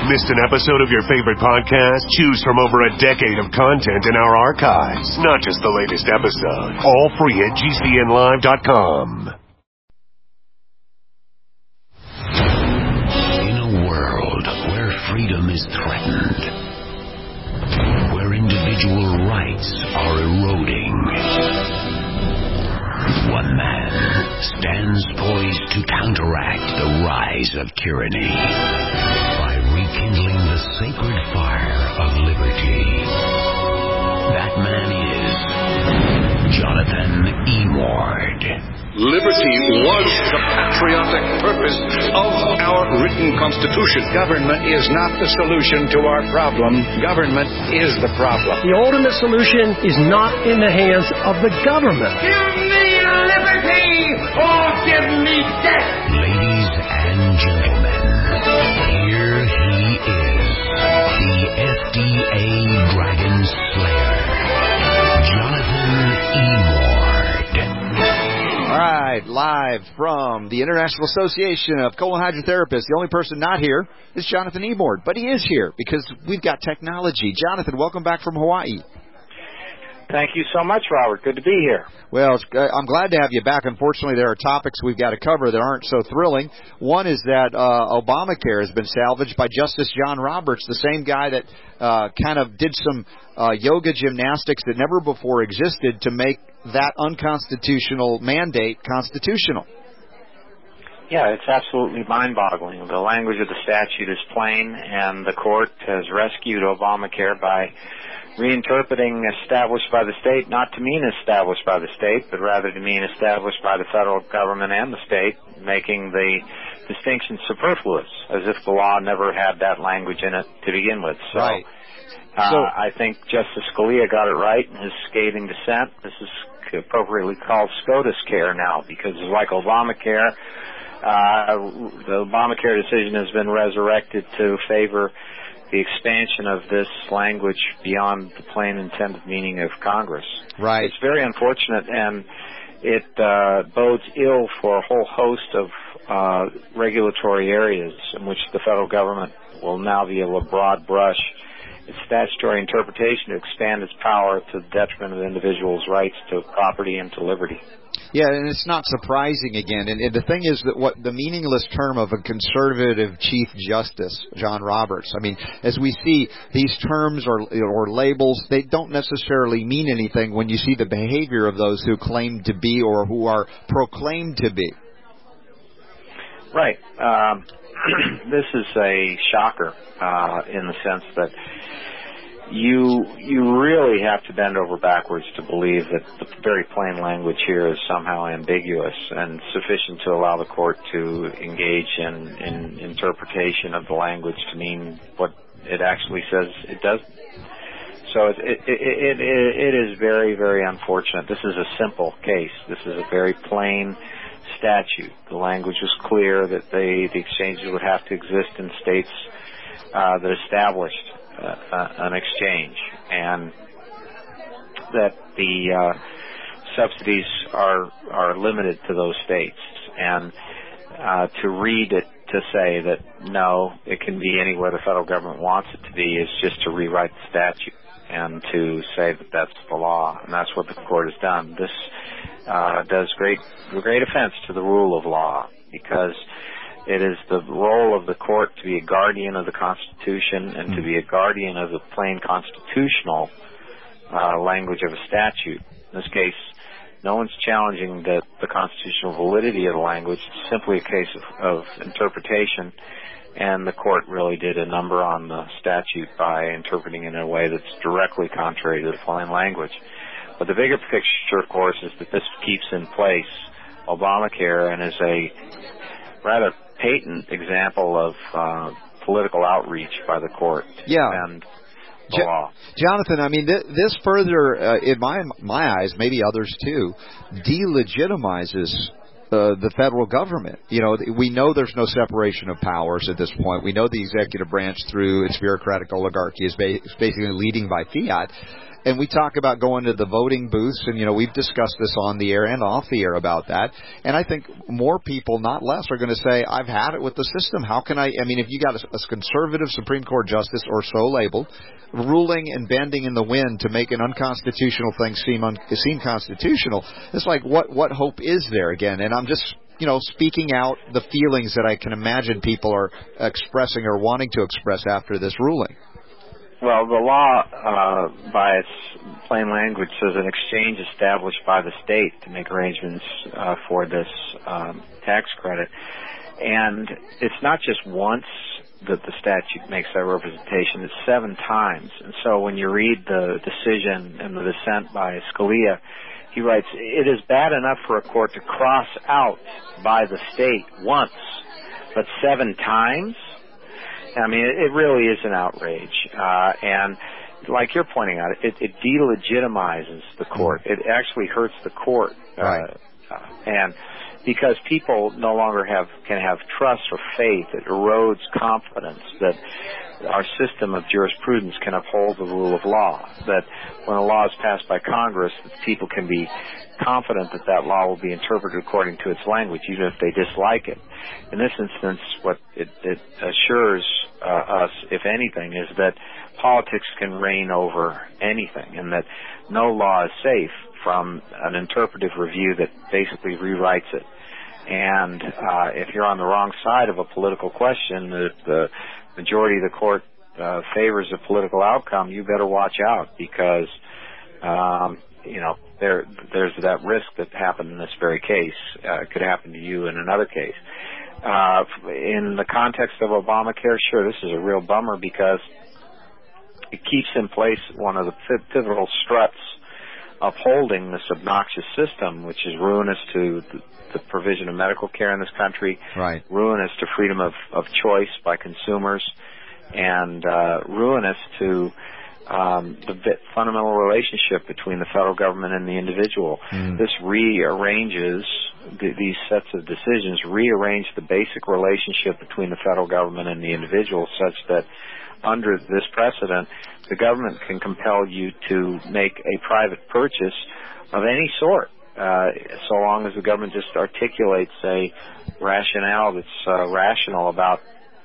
Missed an episode of your favorite podcast? Choose from over a decade of content in our archives, not just the latest episode. All free at GCNlive.com. In a world where freedom is threatened, where individual rights are eroding, one man stands poised to counteract the rise of tyranny by rekindling the sacred fire of liberty. That man is Jonathan Emord. Liberty was the patriotic purpose of our written Constitution. Government is not the solution to our problem. Government is the problem. The ultimate solution is not in the hands of the government. Give me liberty or give me death. Ladies and gentlemen, here he is, the FDA Dragon Slayer, Jonathan Emord. All right, live from the International Association of Colon Hydrotherapists. The only person not here is Jonathan Emord, but he is here because we've got technology. Jonathan, welcome back from Hawaii. Thank you so much, Robert. Good to be here. Well, I'm glad to have you back. Unfortunately, there are topics we've got to cover that aren't so thrilling. One is that Obamacare has been salvaged by Justice John Roberts, the same guy that kind of did some yoga gymnastics that never before existed to make that unconstitutional mandate constitutional. Yeah, it's absolutely mind-boggling. The language of the statute is plain, and the court has rescued Obamacare by reinterpreting established by the state not to mean established by the state, but rather to mean established by the federal government and the state, making the distinction superfluous, as if the law never had that language in it to begin with. So, right. I think Justice Scalia got it right in his scathing dissent. This is appropriately called SCOTUS care now, because like Obamacare, the Obamacare decision has been resurrected to favor the expansion of this language beyond the plain intended meaning of Congress. Right. It's very unfortunate, and it bodes ill for a whole host of regulatory areas in which the federal government will now be able to broad brush its statutory interpretation to expand its power to the detriment of the individual's rights to property and to liberty. Yeah, and it's not surprising again. And the thing is that what the meaningless term of a conservative Chief Justice, John Roberts, I mean, as we see, these terms or labels, they don't necessarily mean anything when you see the behavior of those who claim to be or who are proclaimed to be. Right. This is a shocker in the sense that you really have to bend over backwards to believe that the very plain language here is somehow ambiguous and sufficient to allow the court to engage in interpretation of the language to mean what it actually says it does. So it is very, very unfortunate. This is a simple case. This is a very plain statute. The language was clear that the exchanges would have to exist in states that established an exchange, and that the subsidies are limited to those states. And to read it to say that no, it can be anywhere the federal government wants it to be is just to rewrite the statute and to say that that's the law, and that's what the court has done. This does great offense to the rule of law, because it is the role of the court to be a guardian of the Constitution and to be a guardian of the plain constitutional language of a statute. In this case, no one's challenging the constitutional validity of the language. It's simply a case of interpretation, and the court really did a number on the statute by interpreting it in a way that's directly contrary to the plain language. But the bigger picture, of course, is that this keeps in place Obamacare and is a rather patent example of political outreach by the court to defend the law. Jonathan, I mean, this further, in my eyes, maybe others too, delegitimizes the federal government. You know, we know there's no separation of powers at this point. We know the executive branch, through its bureaucratic oligarchy, is basically leading by fiat. And we talk about going to the voting booths, and, we've discussed this on the air and off the air about that. And I think more people, not less, are going to say, I've had it with the system. How can if you got a conservative Supreme Court justice, or so labeled, ruling and bending in the wind to make an unconstitutional thing seem constitutional, it's like, what hope is there again? And I'm just, speaking out the feelings that I can imagine people are expressing or wanting to express after this ruling. Well, the law, by its plain language, says an exchange established by the state to make arrangements for this tax credit. And it's not just once that the statute makes that representation, it's 7 times. And so when you read the decision and the dissent by Scalia, he writes, it is bad enough for a court to cross out by the state once, but 7 times? I mean, it really is an outrage. And like you're pointing out, it delegitimizes the court. It actually hurts the court. Right. And because people no longer can have trust or faith, it erodes confidence that our system of jurisprudence can uphold the rule of law, that when a law is passed by Congress, that people can be confident that that law will be interpreted according to its language, even if they dislike it. In this instance, what it assures us, if anything, is that politics can reign over anything, and that no law is safe from an interpretive review that basically rewrites it. And if you're on the wrong side of a political question, the majority of the court favors a political outcome, you better watch out, because there's that risk that happened in this very case. It could happen to you in another case. In the context of Obamacare, sure, this is a real bummer, because it keeps in place one of the pivotal struts upholding this obnoxious system, which is ruinous to the provision of medical care in this country, right, ruinous to freedom of choice by consumers, and ruinous to the fundamental relationship between the federal government and the individual. This rearranges, these sets of decisions rearrange the basic relationship between the federal government and the individual, such that under this precedent, the government can compel you to make a private purchase of any sort, so long as the government just articulates a rationale that's rational about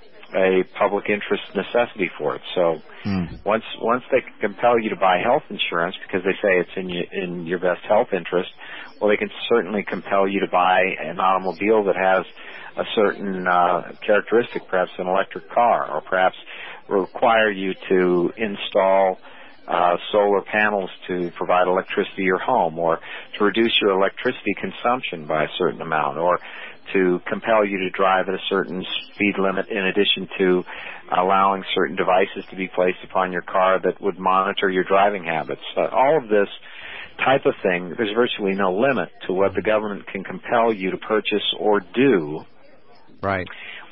a public interest necessity for it. So once they can compel you to buy health insurance because they say it's in your best health interest, well, they can certainly compel you to buy an automobile that has a certain characteristic, perhaps an electric car, or perhaps require you to install solar panels to provide electricity to your home, or to reduce your electricity consumption by a certain amount, or to compel you to drive at a certain speed limit, in addition to allowing certain devices to be placed upon your car that would monitor your driving habits. All of this type of thing, there's virtually no limit to what the government can compel you to purchase or do. Right.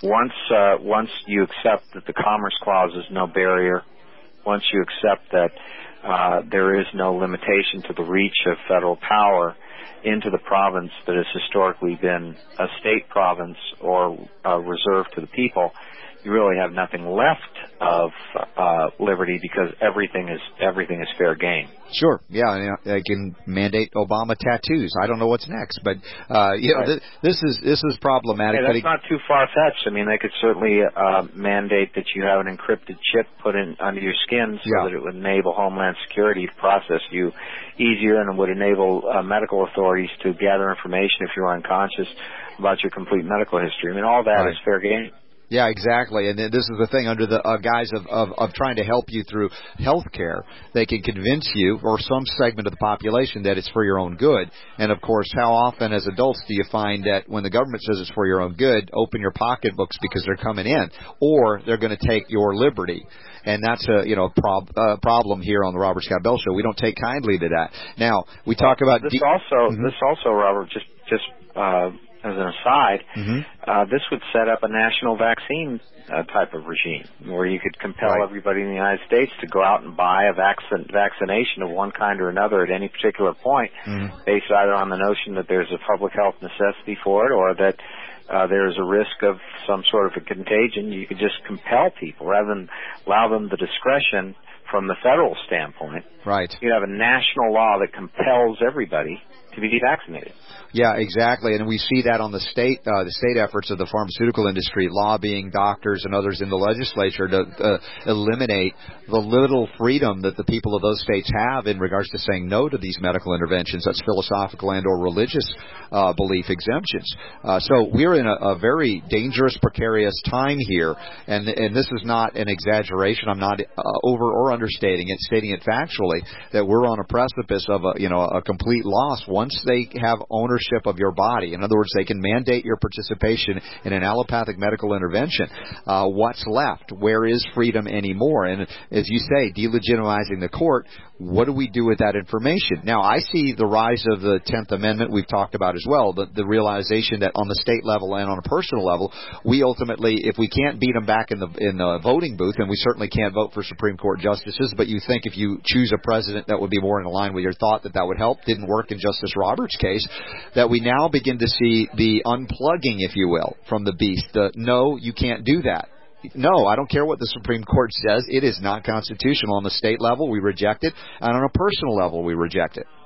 Once you accept that the Commerce Clause is no barrier, once you accept that there is no limitation to the reach of federal power into the province that has historically been a state province or reserved to the people, you really have nothing left of liberty, because everything is fair game. Sure, yeah, they can mandate Obama tattoos. I don't know what's next, but right. This is problematic. Hey, that's not too far-fetched. I mean, they could certainly mandate that you have an encrypted chip put in under your skin, so that it would enable Homeland Security to process you easier, and it would enable medical authorities to gather information if you're unconscious about your complete medical history. I mean, all that is fair game. Yeah, exactly. And this is the thing, under the guise of trying to help you through health care, they can convince you, or some segment of the population, that it's for your own good. And, of course, how often as adults do you find that when the government says it's for your own good, open your pocketbooks because they're coming in, or they're going to take your liberty? And that's a problem here on the Robert Scott Bell Show. We don't take kindly to that. Now, we talk about this also, Robert, just as an aside, this would set up a national vaccine type of regime where you could compel everybody in the United States to go out and buy a vaccination of one kind or another at any particular point, based either on the notion that there's a public health necessity for it, or that there's a risk of some sort of a contagion. You could just compel people rather than allow them the discretion from the federal standpoint. Right. You have a national law that compels everybody to be vaccinated. Yeah, exactly, and we see that on the state efforts of the pharmaceutical industry, lobbying doctors and others in the legislature to eliminate the little freedom that the people of those states have in regards to saying no to these medical interventions. That's philosophical and or religious belief exemptions. So we're in a very dangerous, precarious time here, and this is not an exaggeration. I'm not over or understating it, stating it factually that we're on a precipice of a complete loss once they have ownership of your body. In other words, they can mandate your participation in an allopathic medical intervention. What's left? Where is freedom anymore? And as you say, delegitimizing the court, what do we do with that information? Now, I see the rise of the 10th Amendment we've talked about as well, the realization that on the state level and on a personal level, we ultimately, if we can't beat them back in the voting booth, and we certainly can't vote for Supreme Court justices, but you think if you choose a president that would be more in line with your thought that would help, didn't work in Justice Roberts' case, that we now begin to see the unplugging, if you will, from the beast. No, you can't do that. No, I don't care what the Supreme Court says. It is not constitutional. On the state level, we reject it, and on a personal level, we reject it.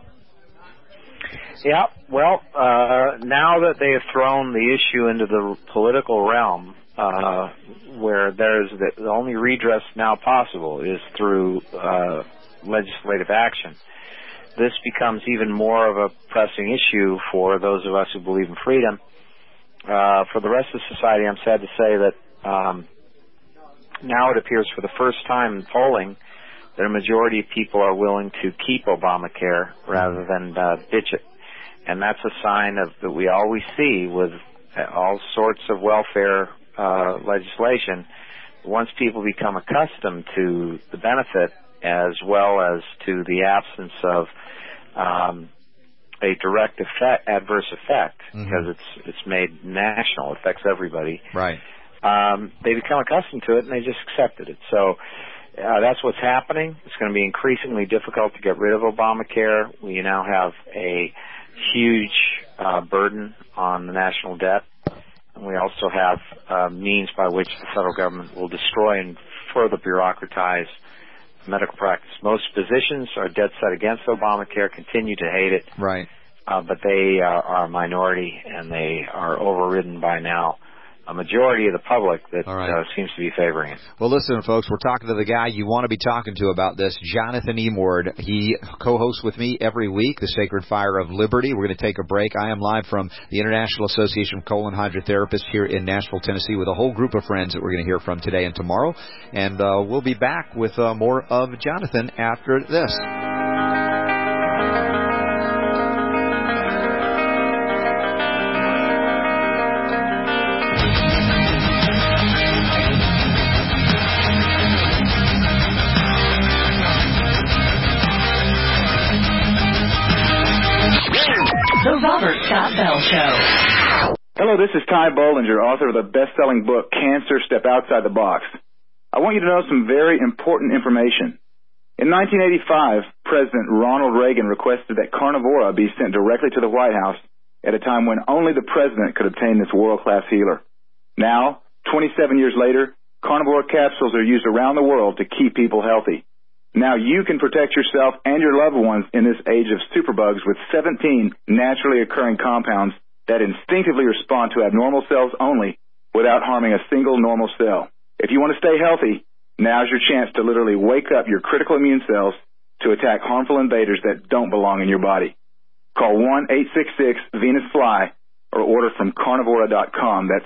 Yeah, well, now that they have thrown the issue into the political realm, where there's the only redress now possible is through legislative action, this becomes even more of a pressing issue for those of us who believe in freedom. For the rest of society, I'm sad to say that now it appears for the first time in polling that a majority of people are willing to keep Obamacare rather than ditch it. And that's a sign that we always see with all sorts of welfare legislation. Once people become accustomed to the benefit as well as to the absence of a direct adverse effect, because it's made national, it affects everybody. Right. They become accustomed to it and they just accepted it. So that's what's happening. It's going to be increasingly difficult to get rid of Obamacare. We now have a huge burden on the national debt, and we also have means by which the federal government will destroy and further bureaucratize medical practice. Most physicians are dead set against Obamacare, continue to hate it. Right. But they are a minority, and they are overridden by now a majority of the public that seems to be favoring it. Well, listen, folks, we're talking to the guy you want to be talking to about this, Jonathan Emord. He co-hosts with me every week, The Sacred Fire of Liberty. We're going to take a break. I am live from the International Association of Colon Hydrotherapists here in Nashville, Tennessee, with a whole group of friends that we're going to hear from today and tomorrow. And we'll be back with more of Jonathan after this. The Robert Scott Bell Show. Hello, this is Ty Bollinger, author of the best-selling book, Cancer, Step Outside the Box. I want you to know some very important information. In 1985, President Ronald Reagan requested that Carnivora be sent directly to the White House at a time when only the president could obtain this world-class healer. Now, 27 years later, Carnivora capsules are used around the world to keep people healthy. Now you can protect yourself and your loved ones in this age of superbugs with 17 naturally occurring compounds that instinctively respond to abnormal cells only without harming a single normal cell. If you want to stay healthy, now's your chance to literally wake up your critical immune cells to attack harmful invaders that don't belong in your body. Call 1-866-VENUS-FLY or order from carnivora.com. That's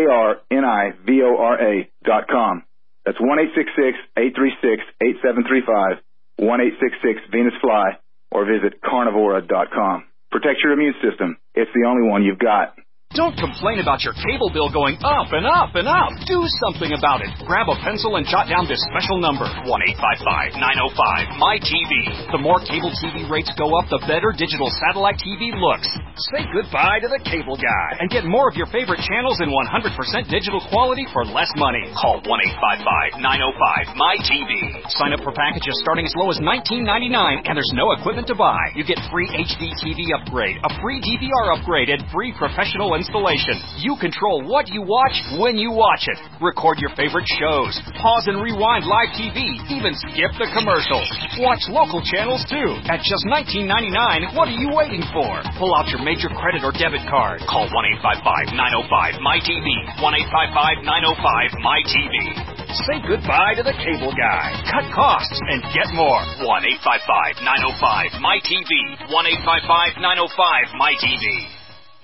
CARNIVORA.com. That's 1-866-836-8735, 1-866-VENUS-FLY, or visit carnivora.com. Protect your immune system. It's the only one you've got. Don't complain about your cable bill going up and up and up. Do something about it. Grab a pencil and jot down this special number, 1-855-905-MY-TV. The more cable TV rates go up, the better digital satellite TV looks. Say goodbye to the cable guy and get more of your favorite channels in 100% digital quality for less money. Call 1-855-905-MY-TV. Sign up for packages starting as low as $19.99, and there's no equipment to buy. You get free HD TV upgrade, a free DVR upgrade, and free professional and installation. You control what you watch when you watch it. Record your favorite shows. Pause and rewind live TV. Even skip the commercials. Watch local channels too. At just $19.99, what are you waiting for? Pull out your major credit or debit card. Call 1-855-905-MyTV. 1-855-905-MyTV. Say goodbye to the cable guy. Cut costs and get more. 1-855-905-MyTV. 1-855-905-MyTV.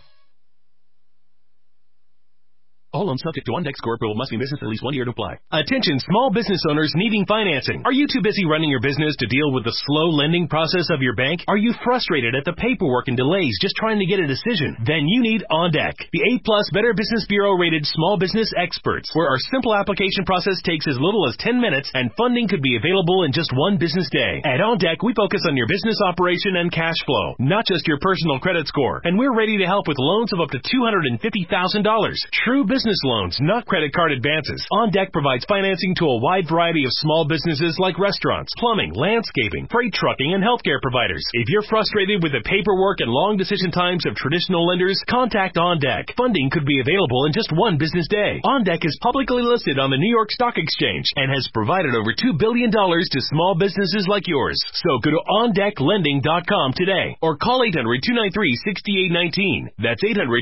All loans subject to OnDeck score approval must be business at least 1 year to apply. Attention small business owners needing financing. Are you too busy running your business to deal with the slow lending process of your bank? Are you frustrated at the paperwork and delays just trying to get a decision? Then you need OnDeck, the A+ Better Business Bureau rated small business experts, where our simple application process takes as little as 10 minutes and funding could be available in just 1 business day. At OnDeck, we focus on your business operation and cash flow, not just your personal credit score. And we're ready to help with loans of up to $250,000. True business loans, not credit card advances. OnDeck provides financing to a wide variety of small businesses like restaurants, plumbing, landscaping, freight trucking, and healthcare providers. If you're frustrated with the paperwork and long decision times of traditional lenders, contact OnDeck. Funding could be available in just 1 business day. OnDeck is publicly listed on the New York Stock Exchange and has provided over $2 billion to small businesses like yours. So go to OnDeckLending.com today or call 800-293-6819. That's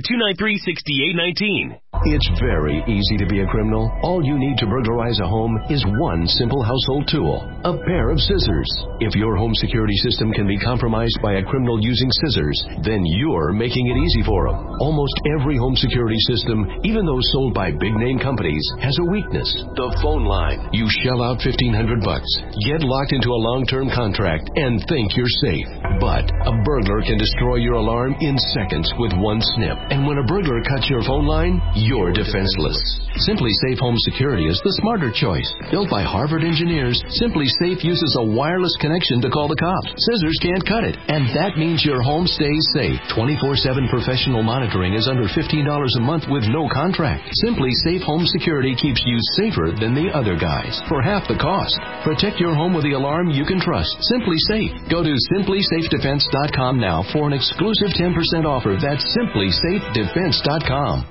800-293-6819. It's very easy to be a criminal. All you need to burglarize a home is one simple household tool, a pair of scissors. If your home security system can be compromised by a criminal using scissors, then you're making it easy for them. Almost every home security system, even those sold by big-name companies, has a weakness. The phone line. You shell out $1,500, get locked into a long-term contract, and think you're safe. But a burglar can destroy your alarm in seconds with one snip. And when a burglar cuts your phone line, you're defenseless. Simply Safe Home Security is the smarter choice. Built by Harvard engineers, Simply Safe uses a wireless connection to call the cops. Scissors can't cut it, and that means your home stays safe. 24/7 professional monitoring is under $15 a month with no contract. Simply Safe Home Security keeps you safer than the other guys for half the cost. Protect your home with the alarm you can trust. Simply Safe. Go to simplysafedefense.com now for an exclusive 10% offer. That's simplysafedefense.com.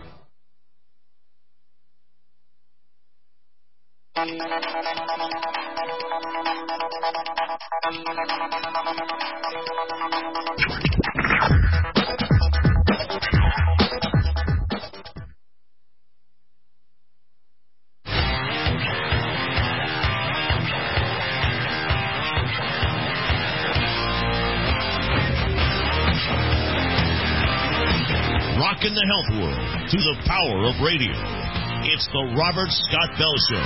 Rockin' the health world to the power of radio. It's the Robert Scott Bell Show.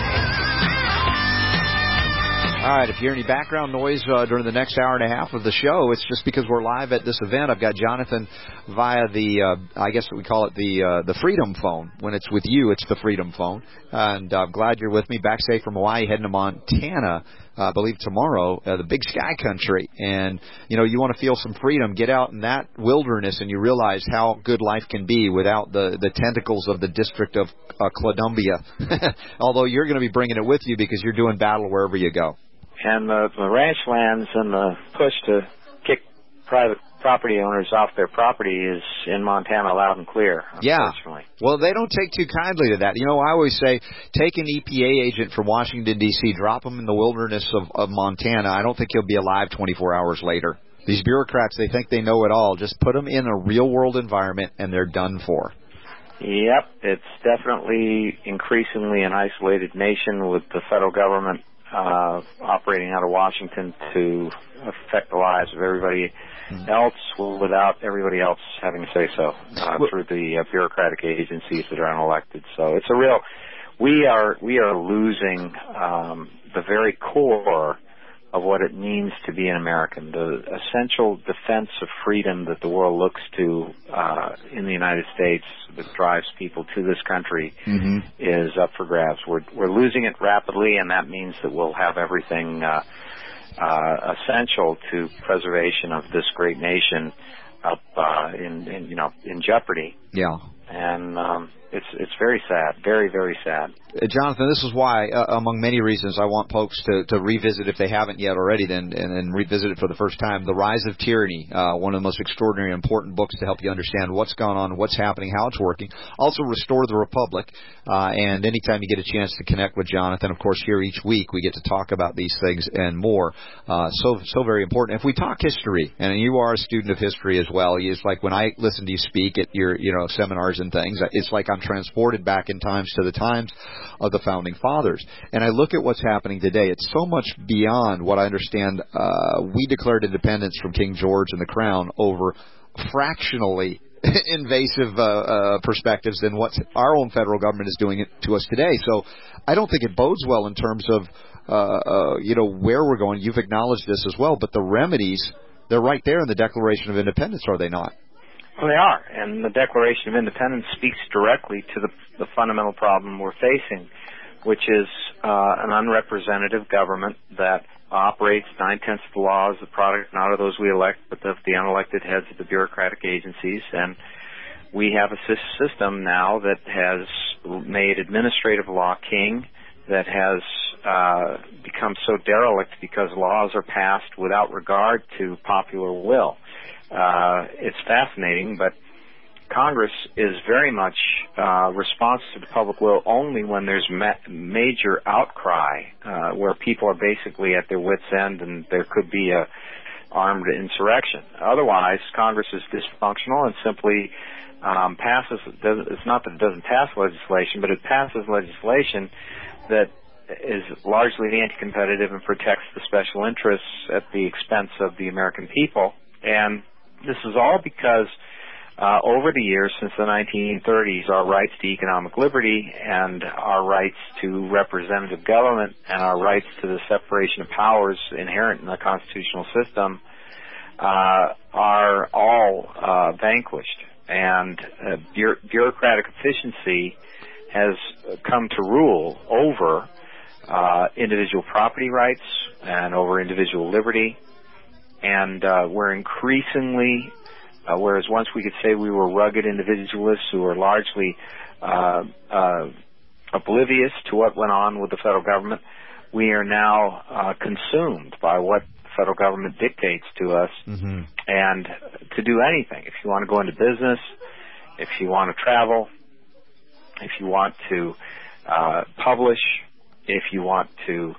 All right, if you hear any background noise during the next hour and a half of the show, it's just because we're live at this event. I've got Jonathan via the, I guess we call it the Freedom phone. When it's with you, it's the Freedom phone. And I'm glad you're with me. Back safe from Hawaii, heading to Montana, I believe tomorrow, the Big Sky Country. And, you know, you want to feel some freedom. Get out in that wilderness and you realize how good life can be without the tentacles of the District of Columbia. Although you're going to be bringing it with you because you're doing battle wherever you go. And the ranch lands and the push to kick private property owners off their property is in Montana loud and clear, unfortunately. Yeah. Well, they don't take too kindly to that. You know, I always say, take an EPA agent from Washington, D.C., drop him in the wilderness of Montana. I don't think he'll be alive 24 hours later. These bureaucrats, they think they know it all. Just put them in a real-world environment, and they're done for. Yep. It's definitely increasingly an isolated nation with the federal government operating out of Washington to affect the lives of everybody else without everybody else having to say so through the bureaucratic agencies that are unelected. So it's a real we are losing the very core of what it means to be an American. The essential defense of freedom that the world looks to in the United States that drives people to this country is up for grabs. We're losing it rapidly, and that means that we'll have everything essential to preservation of this great nation up in jeopardy. Yeah. And It's very sad, very, very sad. Jonathan, this is why, among many reasons, I want folks to revisit, if they haven't yet already, and revisit it for the first time, The Rise of Tyranny, one of the most extraordinary and important books to help you understand what's going on, what's happening, how it's working. Also, Restore the Republic, and anytime you get a chance to connect with Jonathan, of course, here each week we get to talk about these things and more. So very important. If we talk history, and you are a student of history as well, it's like when I listen to you speak at your seminars and things, it's like I'm transported back in times to the times of the Founding Fathers. And I look at what's happening today. It's so much beyond what I understand. We declared independence from King George and the Crown over fractionally invasive perspectives than what our own federal government is doing to us today. So I don't think it bodes well in terms of where we're going. You've acknowledged this as well, but the remedies, they're right there in the Declaration of Independence, are they not? Well, they are, and the Declaration of Independence speaks directly to the fundamental problem we're facing, which is an unrepresentative government that operates 9/10 of the law as the product not of those we elect, but of the unelected heads of the bureaucratic agencies. And we have a system now that has made administrative law king, that has become so derelict because laws are passed without regard to popular will. It's fascinating, but Congress is very much responsive to the public will only when there's major outcry, where people are basically at their wits' end and there could be a armed insurrection. Otherwise, Congress is dysfunctional and simply passes. It's not that it doesn't pass legislation, but it passes legislation that is largely anti-competitive and protects the special interests at the expense of the American people. And this is all because over the years, since the 1930s, our rights to economic liberty and our rights to representative government and our rights to the separation of powers inherent in the constitutional system are all vanquished. And bureaucratic efficiency has come to rule over individual property rights and over individual liberty. And we're increasingly, whereas once we could say we were rugged individualists who were largely oblivious to what went on with the federal government, we are now consumed by what the federal government dictates to us. Mm-hmm. And to do anything, if you want to go into business, if you want to travel, if you want to publish, if you want to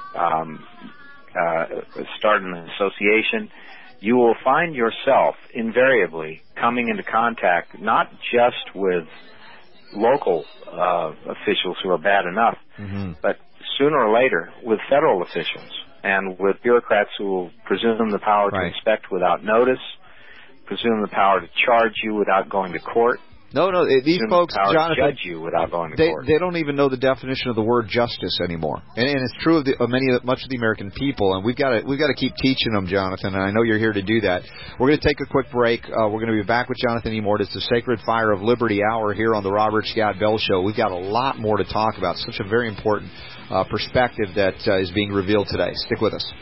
start an association, you will find yourself invariably coming into contact not just with local officials who are bad enough, mm-hmm. but sooner or later with federal officials and with bureaucrats who will presume the power to inspect without notice, presume the power to charge you without going to court. No, these folks, Jonathan, judge you without going to court. They don't even know the definition of the word justice anymore, and it's true of much of the American people. And we've got to keep teaching them, Jonathan. And I know you're here to do that. We're going to take a quick break. We're going to be back with Jonathan Emord. It's the Sacred Fire of Liberty Hour here on the Robert Scott Bell Show. We've got a lot more to talk about. Such a very important perspective that is being revealed today. Stick with us.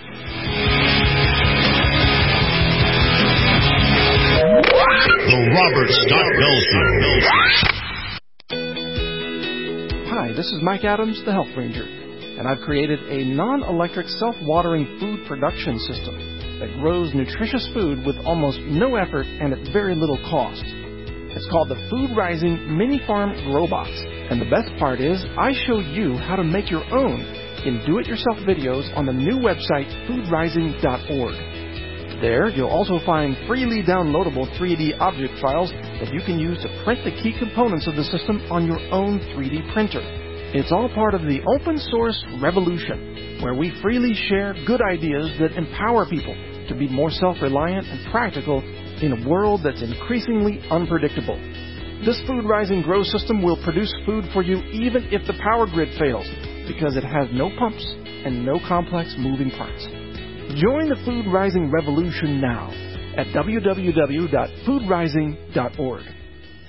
The Robert Scott Bell Show. Hi, this is Mike Adams, the Health Ranger, and I've created a non-electric self-watering food production system that grows nutritious food with almost no effort and at very little cost. It's called the Food Rising Mini Farm Grow Box, and the best part is I show you how to make your own in do-it-yourself videos on the new website foodrising.org. There, you'll also find freely downloadable 3D object files that you can use to print the key components of the system on your own 3D printer. It's all part of the open source revolution, where we freely share good ideas that empower people to be more self-reliant and practical in a world that's increasingly unpredictable. This Food Rising Grow system will produce food for you even if the power grid fails, because it has no pumps and no complex moving parts. Join the Food Rising revolution now at www.foodrising.org.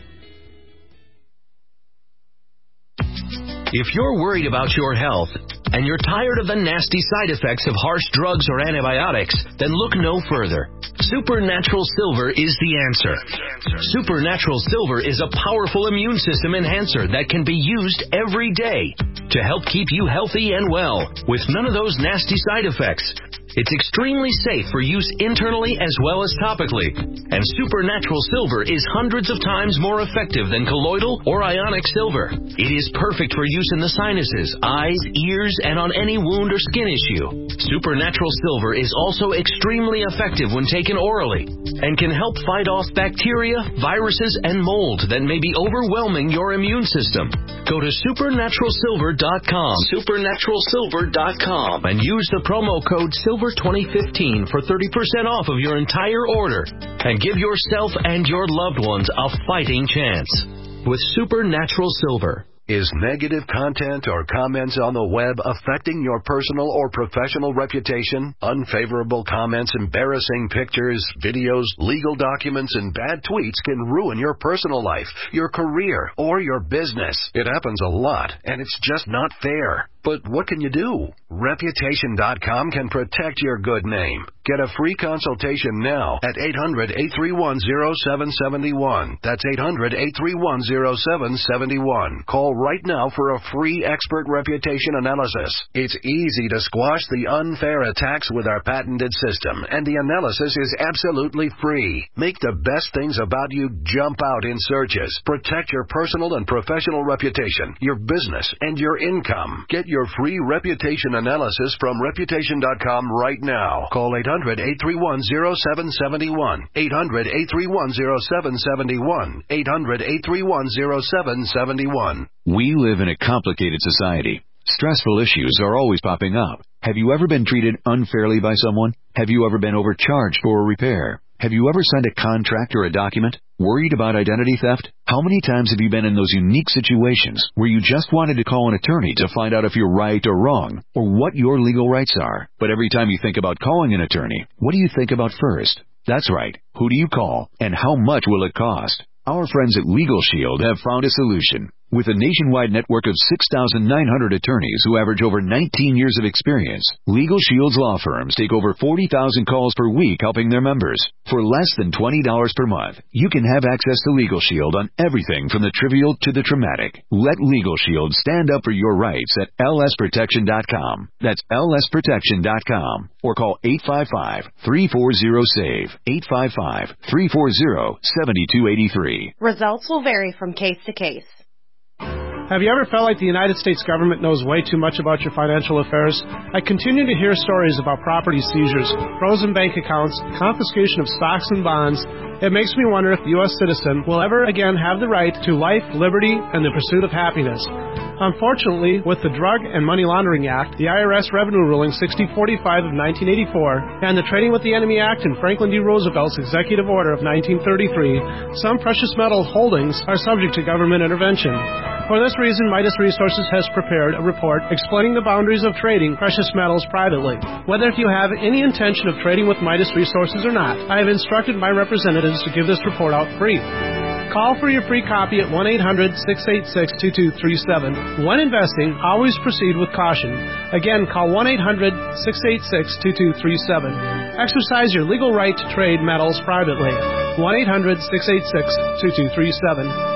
If you're worried about your health, and you're tired of the nasty side effects of harsh drugs or antibiotics, then look no further. Supernatural Silver is the answer. Supernatural Silver is a powerful immune system enhancer that can be used every day to help keep you healthy and well with none of those nasty side effects. It's extremely safe for use internally as well as topically. And Supernatural Silver is hundreds of times more effective than colloidal or ionic silver. It is perfect for use in the sinuses, eyes, ears, and on any wound or skin issue. Supernatural Silver is also extremely effective when taken orally and can help fight off bacteria, viruses, and mold that may be overwhelming your immune system. Go to supernaturalsilver.com, supernaturalsilver.com, and use the promo code SILVER2015 for 30% off of your entire order, and give yourself and your loved ones a fighting chance with Supernatural Silver. Is negative content or comments on the web affecting your personal or professional reputation? Unfavorable comments, embarrassing pictures, videos, legal documents, and bad tweets can ruin your personal life, your career, or your business. It happens a lot, and it's just not fair. But what can you do? Reputation.com can protect your good name. Get a free consultation now at 800-831-0771. That's 800-831-0771. Call right now for a free expert reputation analysis. It's easy to squash the unfair attacks with our patented system, and the analysis is absolutely free. Make the best things about you jump out in searches. Protect your personal and professional reputation, your business, and your income. Get your free reputation analysis from Reputation.com right now. Call 800-831-0771. 800-831-0771. 800-831-0771. We live in a complicated society. Stressful issues are always popping up. Have you ever been treated unfairly by someone? Have you ever been overcharged for a repair? Have you ever signed a contract or a document? Worried about identity theft? How many times have you been in those unique situations where you just wanted to call an attorney to find out if you're right or wrong, or what your legal rights are? But every time you think about calling an attorney, what do you think about first? That's right. Who do you call, and how much will it cost? Our friends at Legal Shield have found a solution. With a nationwide network of 6,900 attorneys who average over 19 years of experience, Legal Shield's law firms take over 40,000 calls per week helping their members. For less than $20 per month, you can have access to Legal Shield on everything from the trivial to the traumatic. Let Legal Shield stand up for your rights at lsprotection.com. That's lsprotection.com. Or call 855-340-SAVE. 855-340-7283. Results will vary from case to case. Have you ever felt like the United States government knows way too much about your financial affairs? I continue to hear stories about property seizures, frozen bank accounts, confiscation of stocks and bonds. It makes me wonder if the U.S. citizen will ever again have the right to life, liberty, and the pursuit of happiness. Unfortunately, with the Drug and Money Laundering Act, the IRS Revenue Ruling 6045 of 1984, and the Trading with the Enemy Act and Franklin D. Roosevelt's Executive Order of 1933, some precious metal holdings are subject to government intervention. For this reason, Midas Resources has prepared a report explaining the boundaries of trading precious metals privately. Whether if you have any intention of trading with Midas Resources or not, I have instructed my representatives to give this report out free. Call for your free copy at 1-800-686-2237. When investing, always proceed with caution. Again, call 1-800-686-2237. Exercise your legal right to trade metals privately. 1-800-686-2237.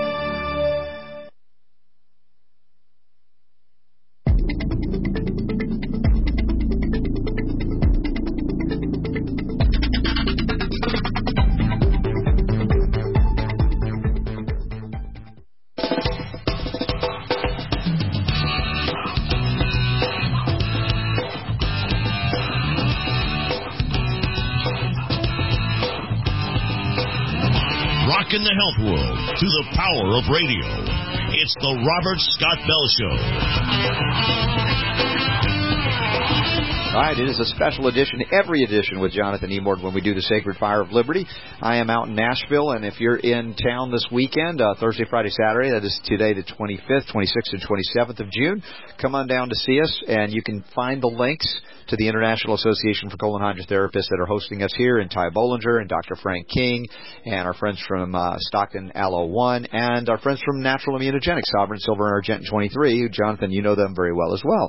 In the health world to the power of radio. It's the Robert Scott Bell Show. All right, it is a special edition, every edition with Jonathan Emord when we do the Sacred Fire of Liberty. I am out in Nashville, and if you're in town this weekend, Thursday, Friday, Saturday, that is today the 25th, 26th, and 27th of June, come on down to see us, and you can find the links to the International Association for Colon Hydrotherapists that are hosting us here, and Ty Bollinger and Dr. Frank King, and our friends from Stockton Aloe One, and our friends from Natural Immunogenics, Sovereign Silver and Argent 23, who, Jonathan, you know them very well as well.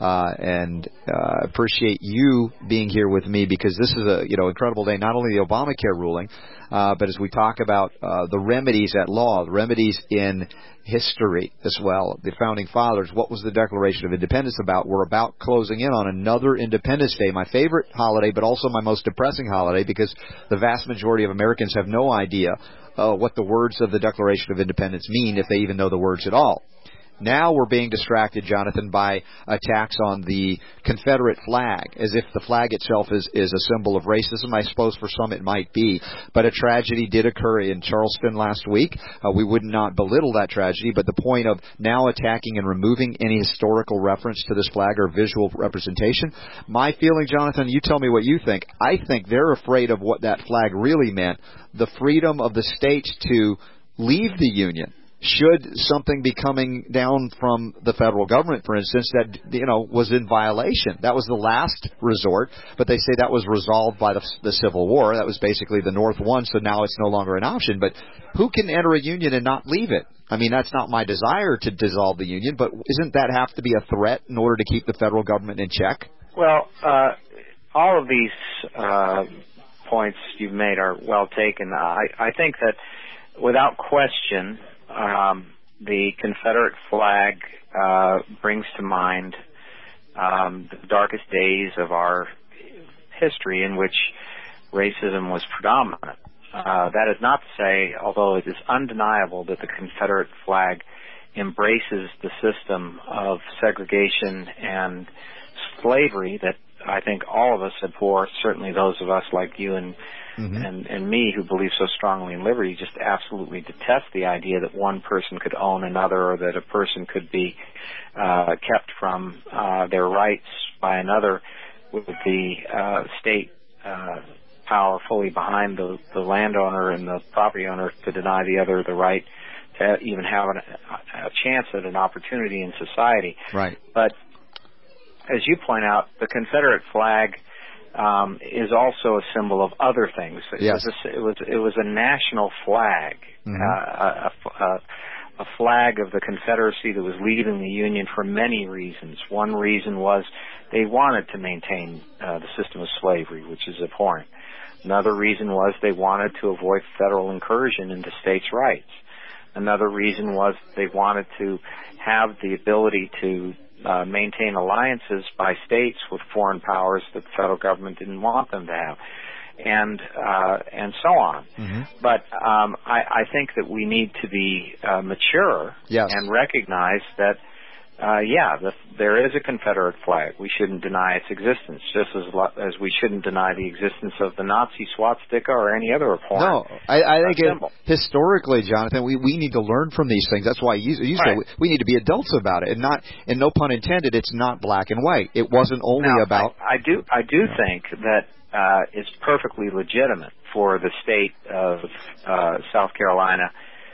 Appreciate you being here with me because this is a incredible day. Not only the Obamacare ruling, but as we talk about the remedies at law, the remedies in history as well. The Founding Fathers, what was the Declaration of Independence about? We're about closing in on another Independence Day, my favorite holiday, but also my most depressing holiday because the vast majority of Americans have no idea what the words of the Declaration of Independence mean, if they even know the words at all. Now we're being distracted, Jonathan, by attacks on the Confederate flag, as if the flag itself is a symbol of racism. I suppose for some it might be, but a tragedy did occur in Charleston last week. We would not belittle that tragedy, but the point of now attacking and removing any historical reference to this flag or visual representation, my feeling, Jonathan, you tell me what you think. I think they're afraid of what that flag really meant, the freedom of the states to leave the Union. Should something be coming down from the federal government, for instance, that was in violation, that was the last resort. But they say that was resolved by the Civil War. That was basically the North won, so now it's no longer an option. But who can enter a union and not leave it? I mean, that's not my desire to dissolve the union, but isn't that have to be a threat in order to keep the federal government in check? Well, all of these points you've made are well taken. I think that without question, the Confederate flag brings to mind the darkest days of our history in which racism was predominant. That is not to say, although it is undeniable that the Confederate flag embraces the system of segregation and slavery that I think all of us abhor, certainly those of us like you and me who believe so strongly in liberty, just absolutely detest the idea that one person could own another or that a person could be kept from their rights by another with the state power fully behind the landowner and the property owner to deny the other the right to even have a chance at an opportunity in society. Right. But as you point out, the Confederate flag is also a symbol of other things. Yes. It was a national flag, a flag of the Confederacy that was leaving the Union for many reasons. One reason was they wanted to maintain the system of slavery, which is abhorrent. Another reason was they wanted to avoid federal incursion into states' rights. Another reason was they wanted to have the ability to maintain alliances by states with foreign powers that the federal government didn't want them to have, and so on. But I think that we need to be mature and recognize that there is a Confederate flag. We shouldn't deny its existence, just as we shouldn't deny the existence of the Nazi swastika or any other abhorrent. No, I think historically, Jonathan, we need to learn from these things. That's why you say we need to be adults about it, and no pun intended, it's not black and white. It wasn't only about. I do think that it's perfectly legitimate for the state of South Carolina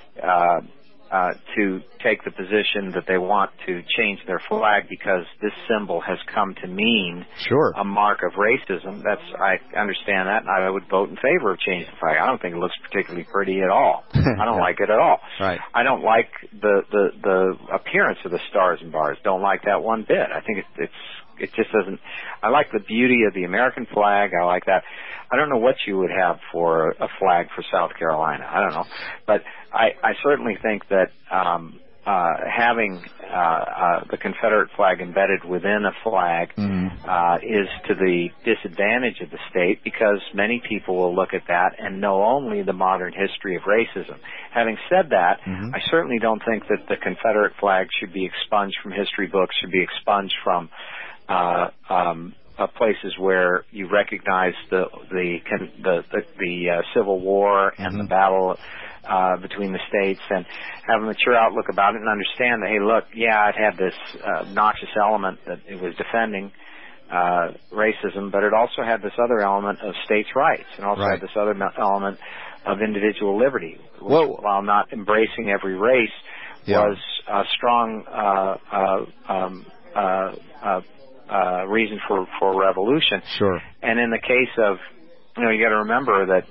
to take the position that they want to change their flag because this symbol has come to mean a mark of racism. I understand that, and I would vote in favor of changing the flag. I don't think it looks particularly pretty at all. I don't like it at all. Right. I don't like the appearance of the stars and bars. Don't like that one bit. I think it just doesn't. I like the beauty of the American flag. I like that. I don't know what you would have for a flag for South Carolina. I don't know, but I certainly think that having the Confederate flag embedded within a flag is to the disadvantage of the state because many people will look at that and know only the modern history of racism. Having said that, I certainly don't think that the Confederate flag should be expunged from history books, should be expunged from places where you recognize the Civil War and the battle between the states, and have a mature outlook about it and understand that, hey, look, it had this noxious element that it was defending, racism, but it also had this other element of states' rights, and also had this other element of individual liberty, which, while not embracing every race, was a strong reason for revolution. Sure. And in the case of, you got to remember that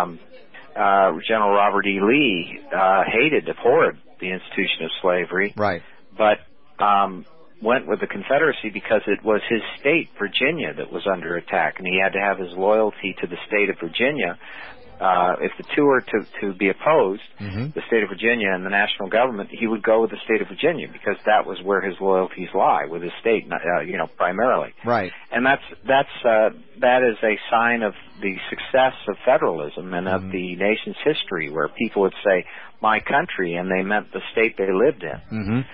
General Robert E. Lee abhorred the institution of slavery, but went with the Confederacy because it was his state, Virginia, that was under attack, and he had to have his loyalty to the state of Virginia. If the two were to be opposed, the state of Virginia and the national government, he would go with the state of Virginia because that was where his loyalties lie, with his state, primarily. Right. And that is a sign of the success of federalism and of the nation's history, where people would say "my country" and they meant the state they lived in.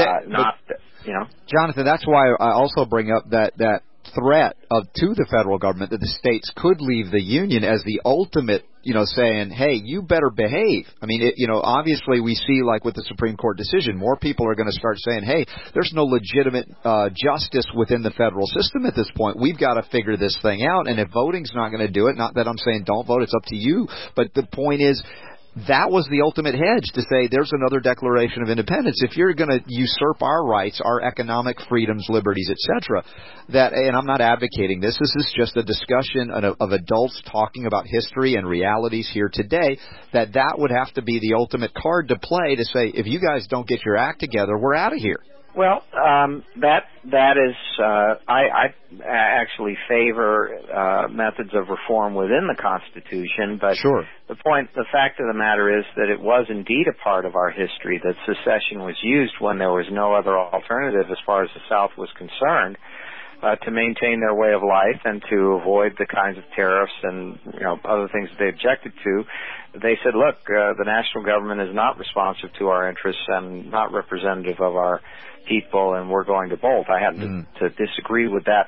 Jonathan, that's why I also bring up that threat to the federal government that the states could leave the union as the ultimate, saying, hey, you better behave. I mean, obviously we see, like with the Supreme Court decision, more people are going to start saying, hey, there's no legitimate justice within the federal system at this point. We've got to figure this thing out, and if voting's not going to do it, not that I'm saying don't vote, it's up to you, but the point is, that was the ultimate hedge to say there's another Declaration of Independence. If you're going to usurp our rights, our economic freedoms, liberties, etc., and I'm not advocating this is just a discussion of adults talking about history and realities here today, that would have to be the ultimate card to play to say, if you guys don't get your act together, we're out of here. Well, that is, I actually favor methods of reform within the Constitution, but the fact of the matter is that it was indeed a part of our history that secession was used when there was no other alternative as far as the South was concerned, to maintain their way of life and to avoid the kinds of tariffs and other things that they objected to. They said, look, the national government is not responsive to our interests and not representative of our people, and we're going to bolt. I happen to disagree with that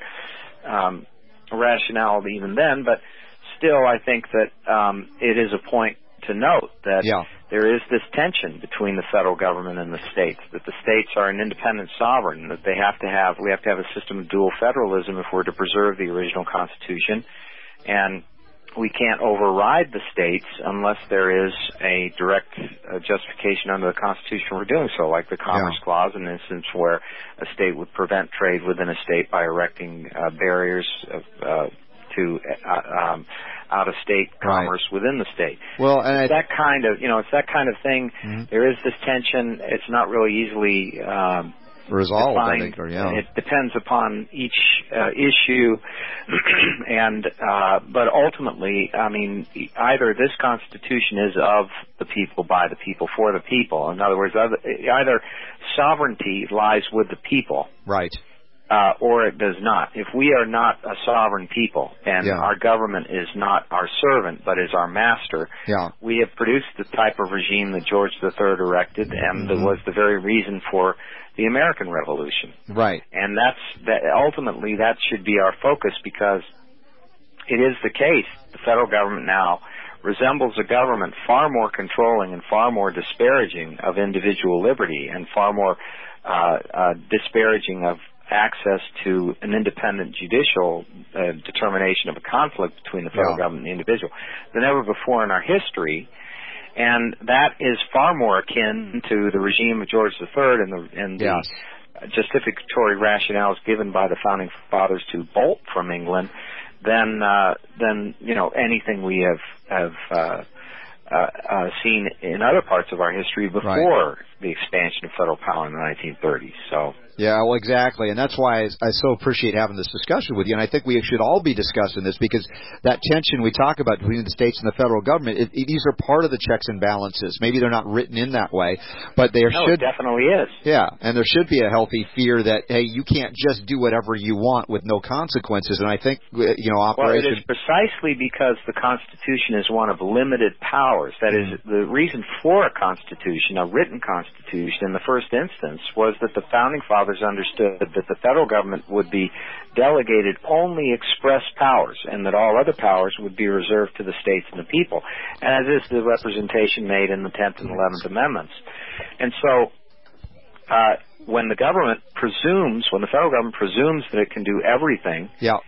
rationale even then, but still I think that it is a point to note that there is this tension between the federal government and the states, that the states are an independent sovereign, that we have to have a system of dual federalism if we're to preserve the original Constitution, and we can't override the states unless there is a direct justification under the Constitution for doing so, like the Commerce Clause, in an instance where a state would prevent trade within a state by erecting barriers to out-of-state commerce within the state. Well, and it's that kind of thing. There is this tension. It's not really easily resolved, defined. I think, It depends upon each issue, and but ultimately, I mean, either this Constitution is of the people, by the people, for the people. In other words, either sovereignty lies with the people, right, or it does not. If we are not a sovereign people, and our government is not our servant, but is our master, we have produced the type of regime that George III erected, and that was the very reason for the American Revolution. Right. And ultimately that should be our focus, because it is the case the federal government now resembles a government far more controlling and far more disparaging of individual liberty, and far more disparaging of access to an independent judicial determination of a conflict between the federal government and the individual than ever before in our history. And that is far more akin to the regime of George III and the justificatory rationales given by the founding fathers to bolt from England than anything we have seen in other parts of our history before the expansion of federal power in the 1930s. So. Yeah, well, exactly, and that's why I so appreciate having this discussion with you, and I think we should all be discussing this, because that tension we talk about between the states and the federal government, these are part of the checks and balances. Maybe they're not written in that way, but there should... it definitely is. Yeah, and there should be a healthy fear that, hey, you can't just do whatever you want with no consequences, and I think, operation... Well, it is precisely because the Constitution is one of limited powers. That is, the reason for a Constitution, a written Constitution, in the first instance, was that the founding fathers understood that the federal government would be delegated only express powers, and that all other powers would be reserved to the states and the people, as is the representation made in the 10th and 11th Amendments. And so when the federal government presumes that it can do everything,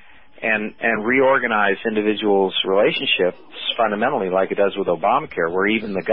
and reorganize individuals' relationships fundamentally, like it does with Obamacare, where even the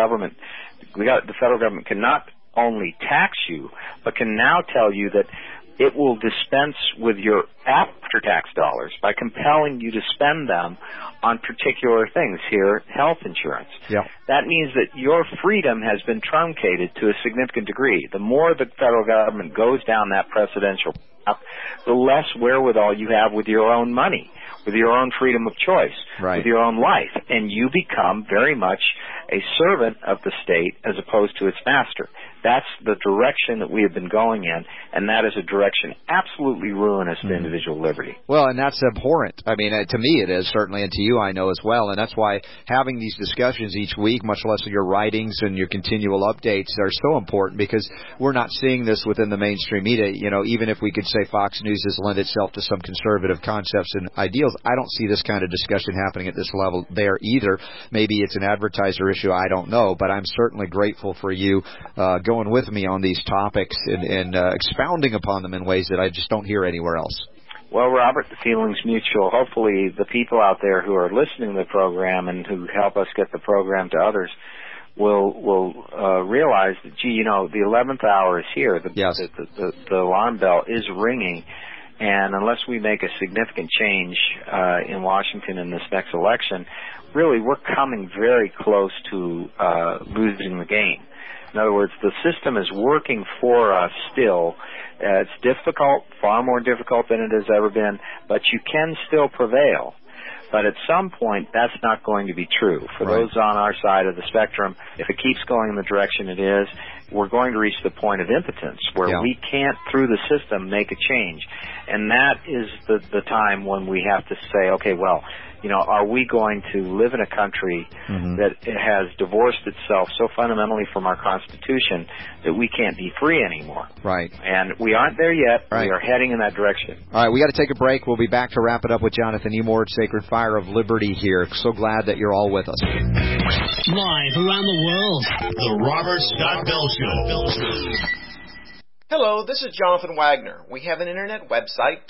federal government can not only tax you, but can now tell you that it will dispense with your after-tax dollars by compelling you to spend them on particular things, here, health insurance. That means that your freedom has been truncated to a significant degree. The more the federal government goes down that precedential path, the less wherewithal you have with your own money, with your own freedom of choice, with your own life. And you become very much a servant of the state as opposed to its master. That's the direction that we have been going in, and that is a direction absolutely ruinous to individual liberty. Well, and that's abhorrent. I mean, to me it is, certainly, and to you I know as well. And that's why having these discussions each week, much less your writings and your continual updates, are so important, because we're not seeing this within the mainstream media. You know, even if we could say Fox News has lent itself to some conservative concepts and ideals, I don't see this kind of discussion happening at this level there either. Maybe it's an advertiser issue, I don't know, but I'm certainly grateful for you going with me on these topics and expounding upon them in ways that I just don't hear anywhere else. Well, Robert, the feeling's mutual. Hopefully the people out there who are listening to the program and who help us get the program to others will realize that, gee, you know, the 11th hour is here. The alarm bell is ringing. And unless we make a significant change in Washington in this next election, really we're coming very close to losing the game. In other words, the system is working for us still. It's difficult, far more difficult than it has ever been, but you can still prevail. But at some point, that's not going to be true. For those on our side of the spectrum, if it keeps going in the direction it is, we're going to reach the point of impotence where we can't, through the system, make a change. And that is the time when we have to say, okay, well, you know, are we going to live in a country that has divorced itself so fundamentally from our Constitution that we can't be free anymore? And we aren't there yet. We are heading in that direction. All right, we got to take a break. We'll be back to wrap it up with Jonathan Emord, Sacred Fire of Liberty here. So glad that you're all with us. Live around the world, The Robert Scott Bell Show. Hello, this is Jonathan Wagner. We have an internet website,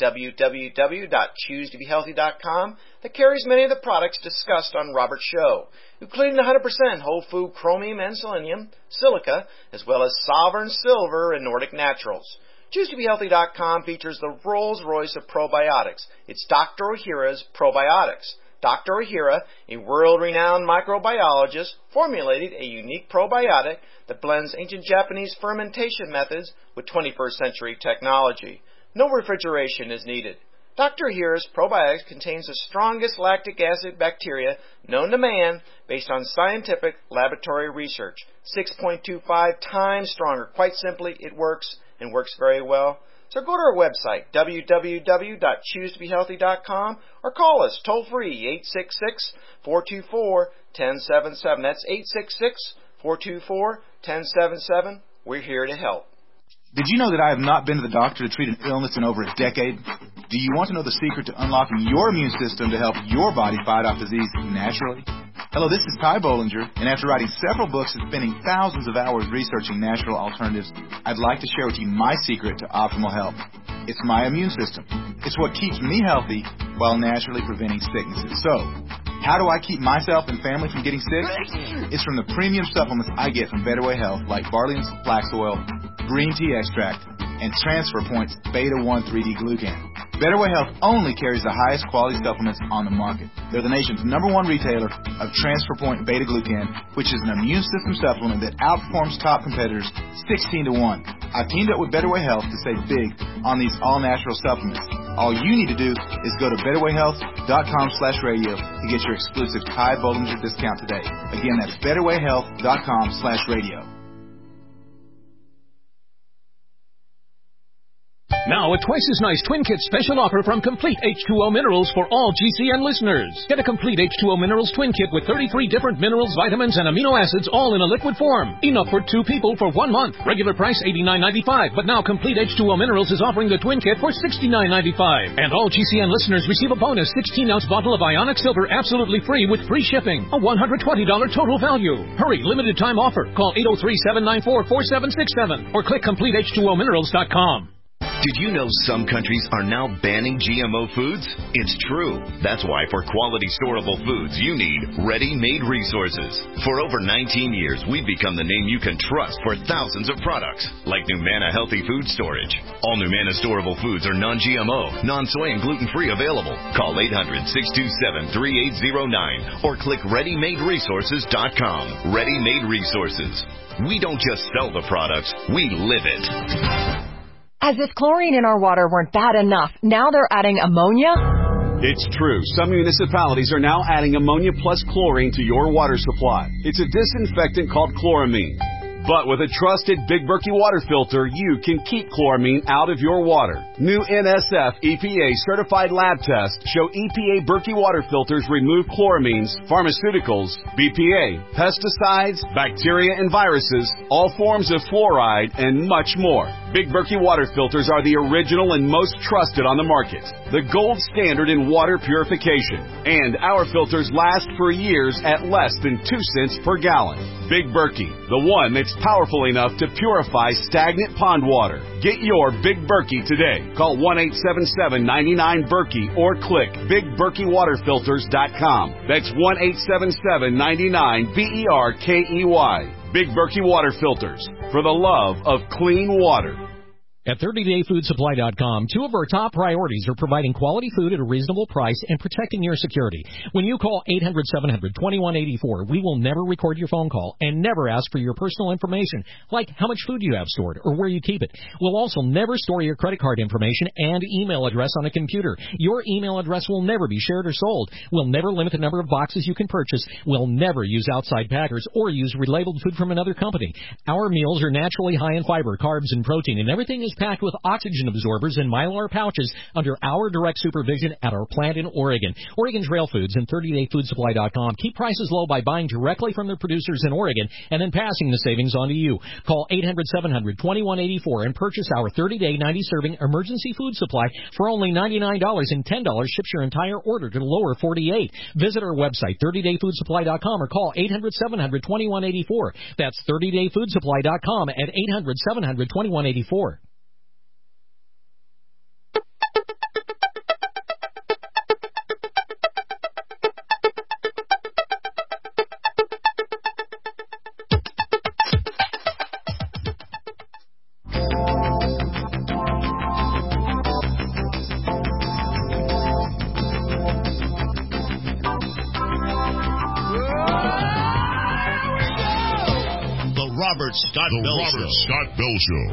www.choosetobehealthy.com, that carries many of the products discussed on Robert's show, including the 100% whole food chromium and selenium, silica, as well as Sovereign Silver and Nordic Naturals. ChooseToBeHealthy.com features the Rolls-Royce of probiotics. It's Dr. Ohhira's Probiotics. Dr. Ohhira, a world-renowned microbiologist, formulated a unique probiotic that blends ancient Japanese fermentation methods with 21st century technology. No refrigeration is needed. Dr. Ohhira's probiotics contains the strongest lactic acid bacteria known to man based on scientific laboratory research. 6.25 times stronger. Quite simply, it works and works very well. So go to our website, www.choosetobehealthy.com, or call us toll-free, 866-424-1077. That's 866-424-1077. We're here to help. Did you know that I have not been to the doctor to treat an illness in over a decade? Do you want to know the secret to unlocking your immune system to help your body fight off disease naturally? Hello, this is Ty Bollinger, and after writing several books and spending thousands of hours researching natural alternatives, I'd like to share with you my secret to optimal health. It's my immune system. It's what keeps me healthy while naturally preventing sicknesses. So, how do I keep myself and family from getting sick? It's from the premium supplements I get from Better Way Health, like barley and flax oil, green tea extract, and Transfer Point's Beta-1 3D Glucan. Better Way Health only carries the highest quality supplements on the market. They're the nation's #1 retailer of Transfer Point Beta Glucan, which is an immune system supplement that outperforms top competitors 16-1. I've teamed up with Better Way Health to save big on these all-natural supplements. All you need to do is go to betterwayhealth.com/radio to get your exclusive Ty Bollinger discount today. Again, that's betterwayhealth.com/radio. Now a twice as nice Twin Kit special offer from Complete H2O Minerals for all GCN listeners. Get a Complete H2O Minerals Twin Kit with 33 different minerals, vitamins, and amino acids all in a liquid form. Enough for 2 people for 1 month. Regular price $89.95, but now Complete H2O Minerals is offering the Twin Kit for $69.95. And all GCN listeners receive a bonus 16-ounce bottle of Ionic Silver absolutely free with free shipping. A $120 total value. Hurry, limited time offer. Call 803-794-4767 or click CompleteH2OMinerals.com. Did you know some countries are now banning GMO foods? It's true. That's why for quality storable foods, you need Ready-Made Resources. For over 19 years, we've become the name you can trust for thousands of products, like Numana Healthy Food Storage. All Numana storable foods are non-GMO, non-soy, and gluten-free available. Call 800-627-3809 or click ReadyMadeResources.com. Ready-Made Resources. We don't just sell the products, we live it. As if chlorine in our water weren't bad enough, now they're adding ammonia? It's true. Some municipalities are now adding ammonia plus chlorine to your water supply. It's a disinfectant called chloramine. But with a trusted Big Berkey water filter, you can keep chloramine out of your water. New NSF EPA certified lab tests show EPA Berkey water filters remove chloramines, pharmaceuticals, BPA, pesticides, bacteria and viruses, all forms of fluoride, and much more. Big Berkey water filters are the original and most trusted on the market. The gold standard in water purification. And our filters last for years at less than 2 cents per gallon. Big Berkey, the one that's powerful enough to purify stagnant pond water. Get your Big Berkey today. Call 1-877-99-BERKEY or click BigBerkeyWaterFilters.com. That's 1-877-99-BERKEY. Big Berkey Water Filters, for the love of clean water. At 30dayfoodsupply.com, 2 of our top priorities are providing quality food at a reasonable price and protecting your security. When you call 800-700-2184, we will never record your phone call and never ask for your personal information, like how much food you have stored or where you keep it. We'll also never store your credit card information and email address on a computer. Your email address will never be shared or sold. We'll never limit the number of boxes you can purchase. We'll never use outside packers or use relabeled food from another company. Our meals are naturally high in fiber, carbs, and protein, and everything is packed with oxygen absorbers and Mylar pouches under our direct supervision at our plant in Oregon. Oregon Trail Foods and 30dayfoodsupply.com keep prices low by buying directly from their producers in Oregon and then passing the savings on to you. Call 800-700-2184 and purchase our 30-day 90-serving emergency food supply for only $99, and $10 ships your entire order to the lower 48. Visit our website, 30dayfoodsupply.com, or call 800-700-2184. That's 30dayfoodsupply.com at 800-700-2184. Scott Bell Show.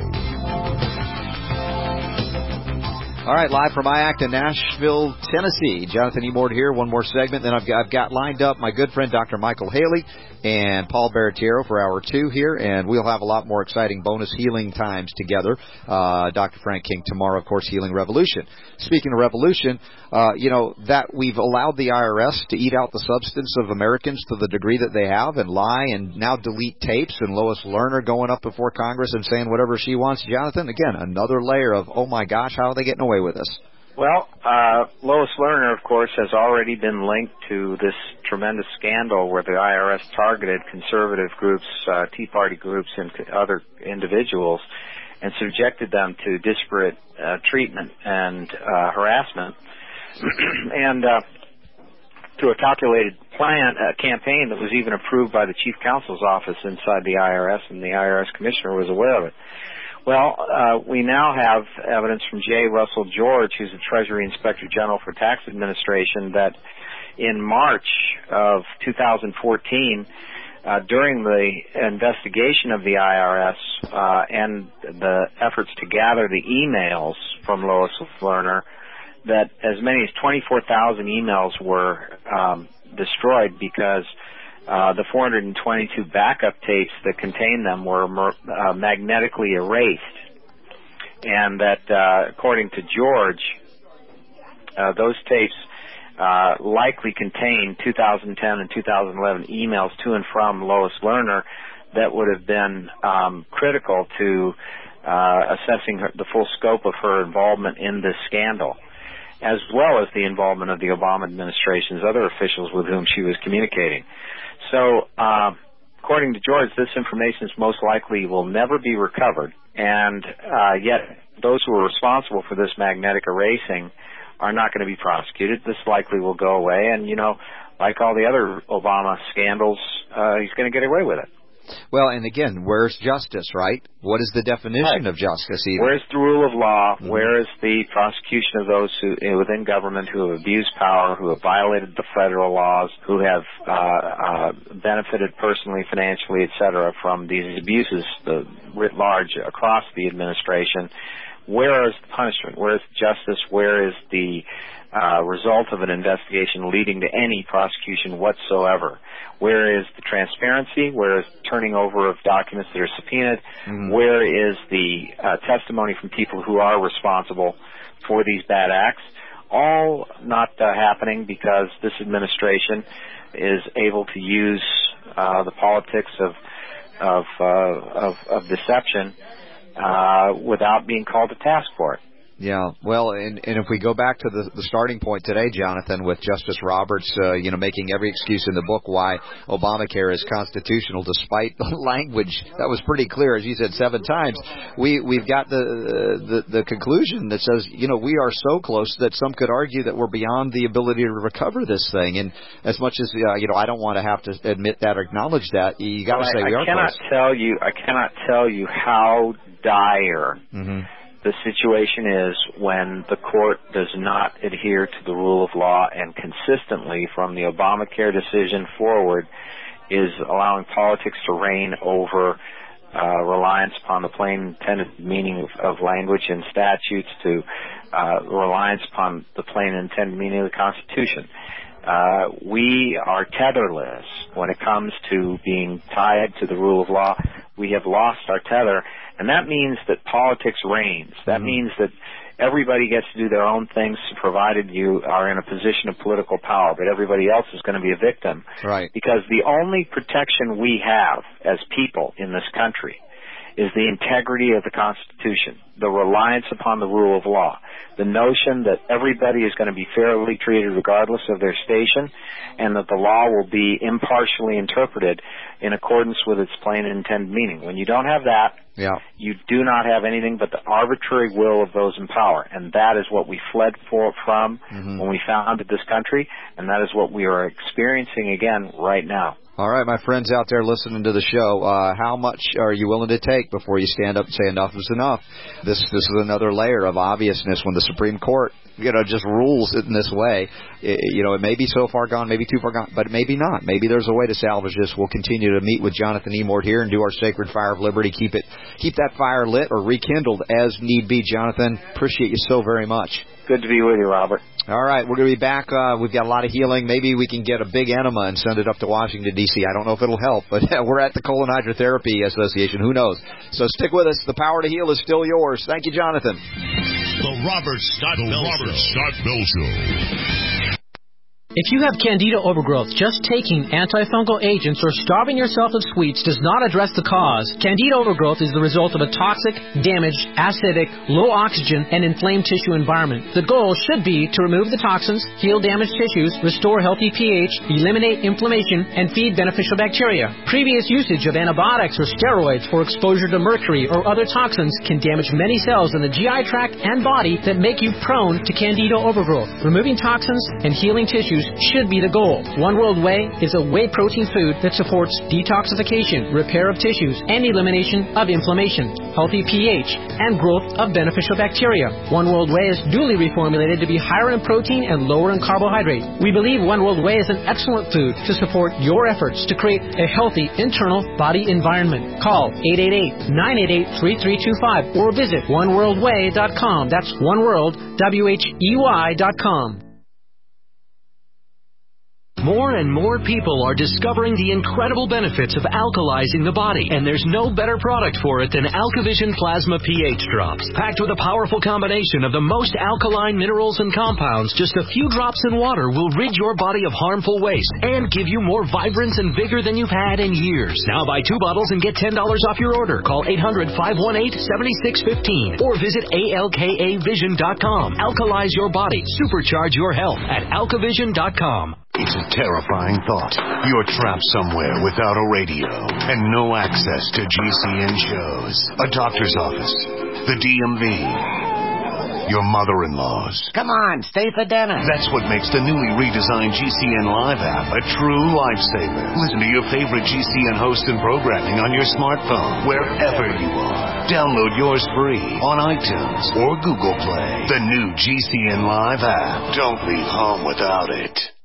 All right, live from IACTA, Nashville, Tennessee. Jonathan Emord here. One more segment. Then I've got lined up my good friend Dr. Michael Haley and Paul Baratiero for hour 2 here, and we'll have a lot more exciting bonus healing times together. Dr. Frank King tomorrow, of course, Healing Revolution. Speaking of revolution, that we've allowed the IRS to eat out the substance of Americans to the degree that they have and lie and now delete tapes, and Lois Lerner going up before Congress and saying whatever she wants. Jonathan, again, another layer of, oh my gosh, how are they getting away with this? Well, Lois Lerner, of course, has already been linked to this tremendous scandal where the IRS targeted conservative groups, Tea Party groups, and other individuals and subjected them to disparate treatment and harassment and to a calculated campaign that was even approved by the Chief Counsel's office inside the IRS, and the IRS Commissioner was aware of it. Well, we now have evidence from J. Russell George, who's the Treasury Inspector General for Tax Administration, that in March of 2014, during the investigation of the IRS and the efforts to gather the emails from Lois Lerner, that as many as 24,000 emails were destroyed because the 422 backup tapes that contained them were magnetically erased. and that according to George, those tapes likely contain 2010 and 2011 emails to and from Lois Lerner that would have been critical to assessing the full scope of her involvement in this scandal, as well as the involvement of the Obama administration's other officials with whom she was communicating. So, according to George, this information most likely will never be recovered, and yet those who are responsible for this magnetic erasing are not going to be prosecuted. This likely will go away, and, like all the other Obama scandals, he's going to get away with it. Well, and again, where's justice, right? What is the definition of justice? Either? Where's the rule of law? Mm-hmm. Where is the prosecution of those who within government who have abused power, who have violated the federal laws, who have benefited personally, financially, etc., from these abuses writ large across the administration? Where is the punishment? Where is justice? Where is the result of an investigation leading to any prosecution whatsoever? Where is the transparency? Where is the turning over of documents that are subpoenaed? Mm-hmm. Where is the testimony from people who are responsible for these bad acts? All not happening because this administration is able to use the politics of deception without being called to task for it. Yeah, well, and if we go back to the starting point today, Jonathan, with Justice Roberts, making every excuse in the book why Obamacare is constitutional, despite the language that was pretty clear, as you said 7 times, we've got the conclusion that says, we are so close that some could argue that we're beyond the ability to recover this thing. And as much as I don't want to have to admit that or acknowledge that, you got to say we are close. I cannot tell you how dire. Mm-hmm. The situation is when the court does not adhere to the rule of law and consistently, from the Obamacare decision forward, is allowing politics to reign over reliance upon the plain intended meaning of language and statutes, to reliance upon the plain intended meaning of the Constitution. We are tetherless when it comes to being tied to the rule of law. We have lost our tether. And that means that politics reigns. That means that everybody gets to do their own things, provided you are in a position of political power, but everybody else is going to be a victim. Right. Because the only protection we have as people in this country is the integrity of the Constitution, the reliance upon the rule of law, the notion that everybody is going to be fairly treated regardless of their station, and that the law will be impartially interpreted in accordance with its plain and intended meaning. When you don't have that, you do not have anything but the arbitrary will of those in power, and that is what we fled from when we founded this country, and that is what we are experiencing again right now. All right, my friends out there listening to the show, how much are you willing to take before you stand up and say enough is enough? This is another layer of obviousness when the Supreme Court, just rules it in this way. It may be so far gone, maybe too far gone, but maybe not. Maybe there's a way to salvage this. We'll continue to meet with Jonathan Emord here and do our Sacred Fire of Liberty. Keep that fire lit or rekindled as need be. Jonathan, appreciate you so very much. Good to be with you, Robert. All right, we're going to be back. We've got a lot of healing. Maybe we can get a big enema and send it up to Washington, D.C. I don't know if it'll help, but we're at the Colon Hydrotherapy Association. Who knows? So stick with us. The power to heal is still yours. Thank you, Jonathan. The Robert Scott Bell Show. If you have candida overgrowth, just taking antifungal agents or starving yourself of sweets does not address the cause. Candida overgrowth is the result of a toxic, damaged, acidic, low oxygen, and inflamed tissue environment. The goal should be to remove the toxins, heal damaged tissues, restore healthy pH, eliminate inflammation, and feed beneficial bacteria. Previous usage of antibiotics or steroids for exposure to mercury or other toxins can damage many cells in the GI tract and body that make you prone to candida overgrowth. Removing toxins and healing tissues should be the goal. One World Whey is a whey protein food that supports detoxification, repair of tissues, and elimination of inflammation, healthy pH, and growth of beneficial bacteria. One World Whey is duly reformulated to be higher in protein and lower in carbohydrate. We believe One World Whey is an excellent food to support your efforts to create a healthy internal body environment. Call 888-988-3325 or visit oneworldwhey.com. That's oneworld, WHEY.com. More and more people are discovering the incredible benefits of alkalizing the body, and there's no better product for it than AlkaVision Plasma pH Drops. Packed with a powerful combination of the most alkaline minerals and compounds, just a few drops in water will rid your body of harmful waste and give you more vibrance and vigor than you've had in years. Now buy 2 bottles and get $10 off your order. Call 800-518-7615 or visit alkavision.com. Alkalize your body. Supercharge your health at alkavision.com. It's a terrifying thought. You're trapped somewhere without a radio and no access to GCN shows, a doctor's office, the DMV, your mother-in-law's. Come on, stay for dinner. That's what makes the newly redesigned GCN Live app a true lifesaver. Listen to your favorite GCN hosts and programming on your smartphone, wherever you are. Download yours free on iTunes or Google Play. The new GCN Live app. Don't leave home without it.